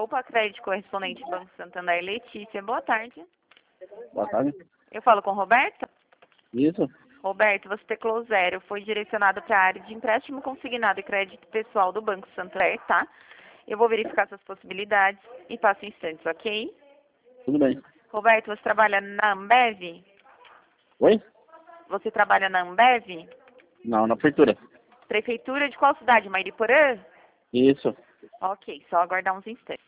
Poupa Crédito Correspondente Banco Santander, Letícia. Boa tarde. Boa tarde. Eu falo com Roberto? Isso. Roberto, você teclou 0. Foi direcionado para a área de empréstimo consignado e crédito pessoal do Banco Santander, tá? Eu vou verificar suas possibilidades e passo em instantes, ok? Tudo bem. Roberto, você trabalha na Ambev? Oi? Você trabalha na Ambev? Não, na prefeitura. Prefeitura de qual cidade? Mairiporã? Isso. Ok, só aguardar uns instantes.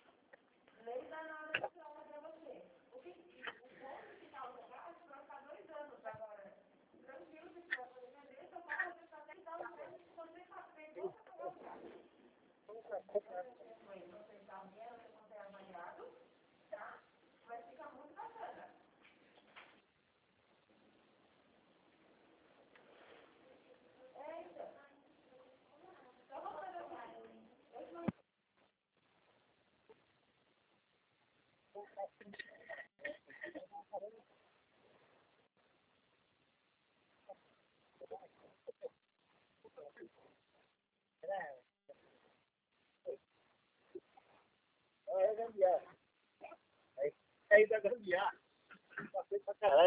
Aí da gambiar. Passei pra caralho.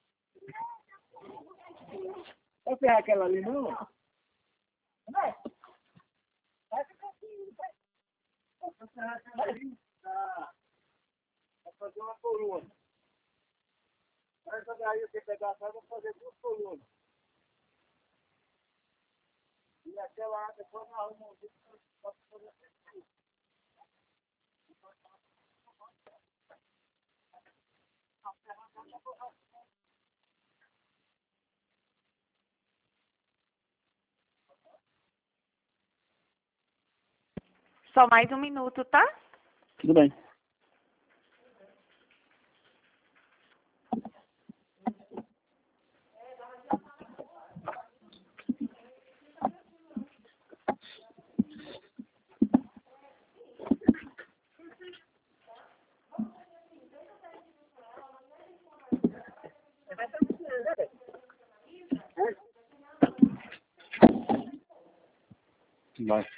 Vai pegar aquela ali, não? Vai. Vai ficar aqui, vai. Vai pegar aquela ali. Tá. Vai fazer uma coluna. Essa daí você pegar, vai fazer 2 colunas. E aquela depois nós arrumamos um jeito para fazer assim. Só mais um minuto, tá? Tudo bem. Vai.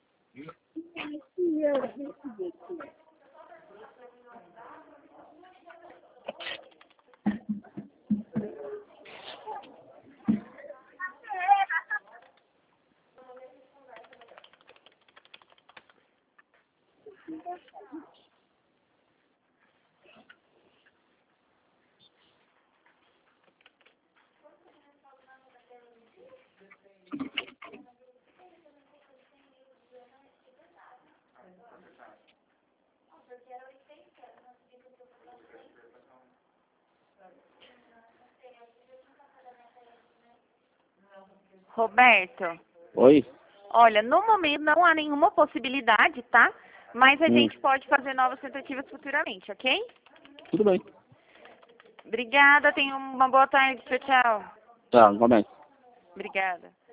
Roberto, Oi? olha, no momento não há nenhuma possibilidade, tá? Mas a gente pode fazer novas tentativas futuramente, ok? Tudo bem. Obrigada, tenha uma boa tarde. Tchau, tchau. Tá, igualmente. Obrigada.